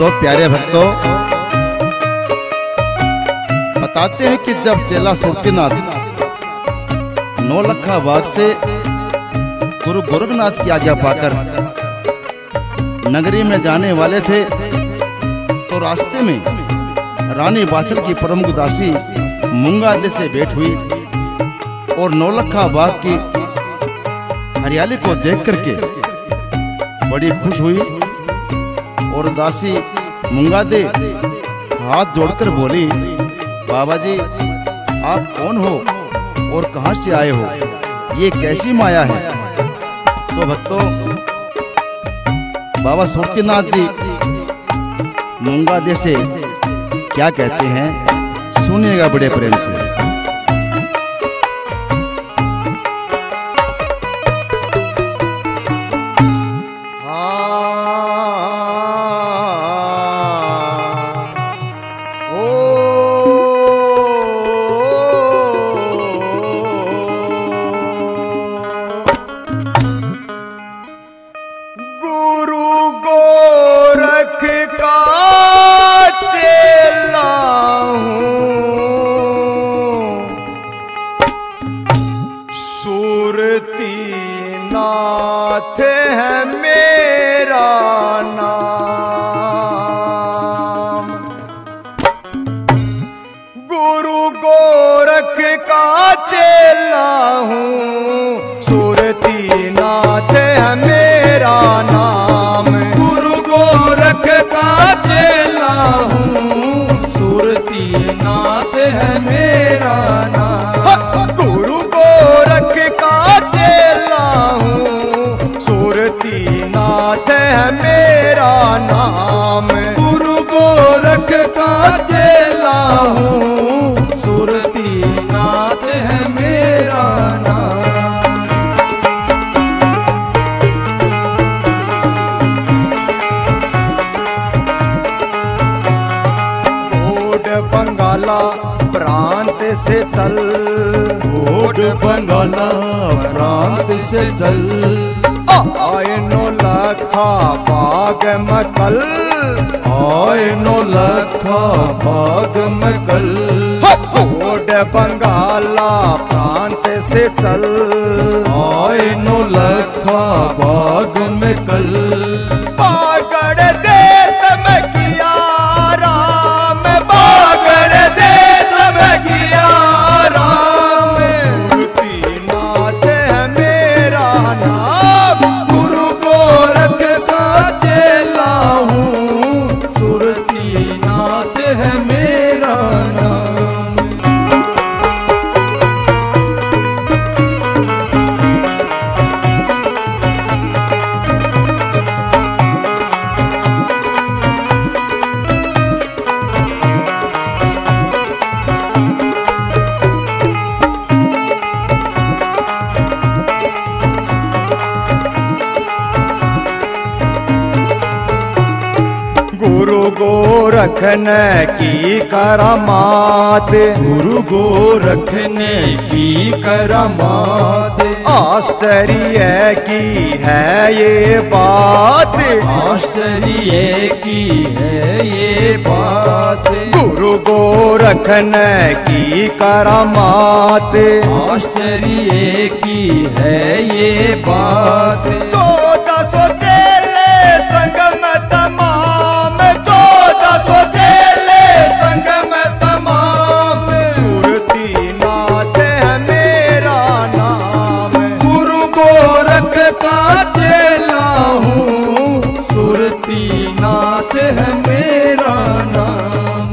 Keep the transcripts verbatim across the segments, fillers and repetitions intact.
तो प्यारे भक्तों, बताते हैं कि जब चेला सुरतीनाथ नौलखा बाग से गुरु गोरखनाथ की आज्ञा पाकर नगरी में जाने वाले थे, तो रास्ते में रानी बाछल की प्रमुख दासी मुंगादे से भेंट हुई और नौलखा बाग की हरियाली को देख करके बड़ी खुश हुई। और दासी मुंगादे हाथ जोड़कर बोली, बाबा जी आप कौन हो और कहां से आए हो, ये कैसी माया है। तो भक्तों, बाबा सुरतीनाथ जी मुंगादे से क्या कहते हैं, सुनिएगा बड़े प्रेम से। सुरतीनाथ है मेरा नाम, गुरु गोरख का चेला हूँ। सुरतीनाथ है मेरा नाम, गुरु गोरख का चेला हूँ। सुरतीनाथ है मेरा नाम, गुरु गोरख का चेला हूँ। सुरतीनाथ है मेरा नाम, गुरु गोरख का चेला हूँ। सुरतीनाथ है मेरा नाम। घोड़ बंगाला प्रांत से चल, घोड़ बंगाला प्रांत से चल, आए नौलखा बाग मकल, आए नौलखा बाग मकल। घोड़ बंगाला प्रांत से चल, आए नौलखा बाग मकल। बागड़ देश में किया राम, बागड़ देश में किया राम। सुरतीनाथ है मेरा नाम, गुरु गोरख का चेला हूँ। सुरतीनाथ है मेरा नाम। गुरु गोरख ने की करामात, गुरु गोरख ने की करामात। आश्चर्य की है ये बात, आश्चर्य की है ये बात। गुरु गोरख ने की करामात। आश्चर्य की है ये बात। चौदह सौ चेले संग में तमाम, चौदह सौ चेले संग में तमाम। सुरतीनाथ है मेरा नाम, गुरु गोरख का चेला हूँ। सुरतीनाथ है मेरा नाम।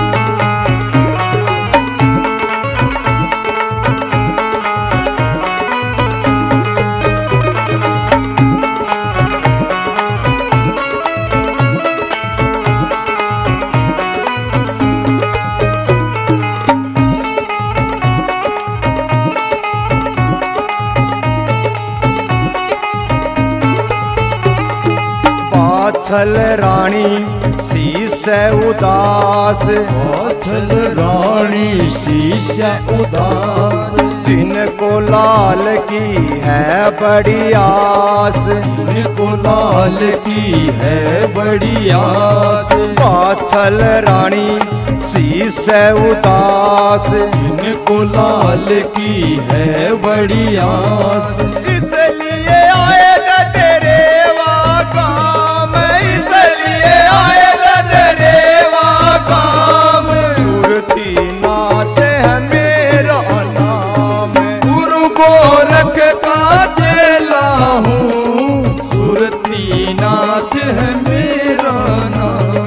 बाछल रानी शीश उदास, बाछल रानी शीश उदास। जिनको लाल की है बड़ी आस, जिनको लाल की है बड़ी आस, वात्सल रानी शीस उदास, जिनको लाल की है बड़ी आस। इसलिए आएगा तेरे वा काम, इसलिए आएगा तेरे वा काम, मूर्ति नाथ है मेरा नाम, गुरु गोरख का चेला हूँ, सुरती नाथ है मेरा नाम।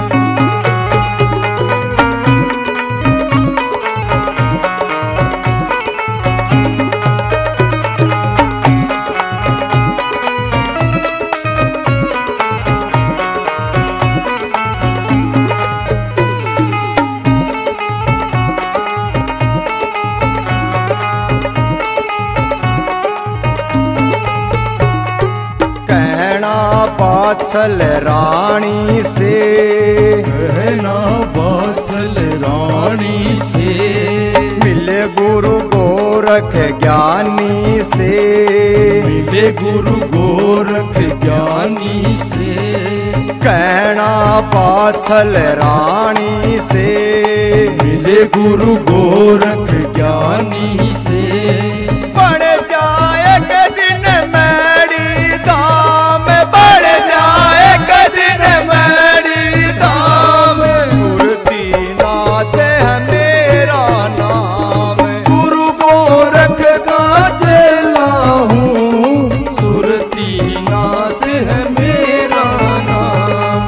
कहना वात्सल रानी से, कहना वात्सल रानी से, मिले गुरु गोरख ज्ञानी से, मिले गुरु गोरख ज्ञानी से, कहना वात्सल रानी से, मिले गुरु गोरख ज्ञानी से। बढ़ जाएगा दिन मेरी दाम, बढ़ जाएगा दिन मेरी दाम, मूर्ति नाथ है मेरा नाम, गुरु गोरख का चेला हूँ, सुरती नाथ है मेरा नाम।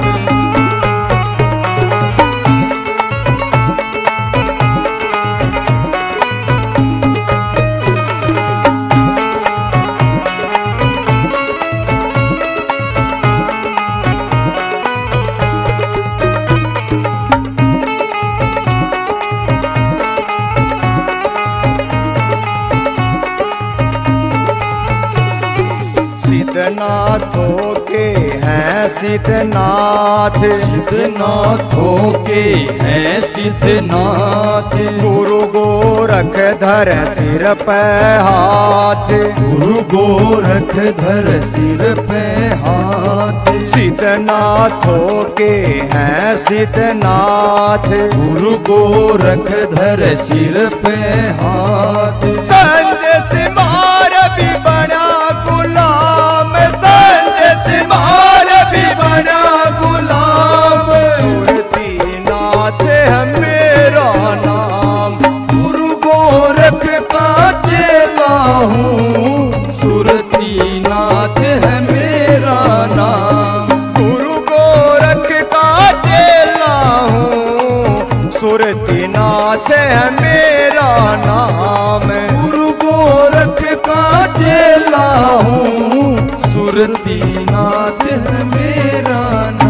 सिद्धनाथों के हैं सिद्धनाथ, सिद्धनाथों के हैं सिद्धनाथ, गुरु गोरख धर सिर पे हाथ, गुरु गोरख धर सिर पे हाथ, सिद्धनाथों के हैं सिद्धनाथ, गुरु गोरख धर सिर पे हाथ। संजय सिमार भी बना गुलाम, संजय सिमार भी बना गुलाम, मूर्ति नाथ है मेरा नाम, गुरु गोरख का चेला हूँ, सुरती नाथ है मेरा नाम। गुरु गोरख का चेला हूँ, सुरती नाथ है मेरा नाम, गुरु गोरख का चेला हूँ, सुरती नाथ है मेरा नाम।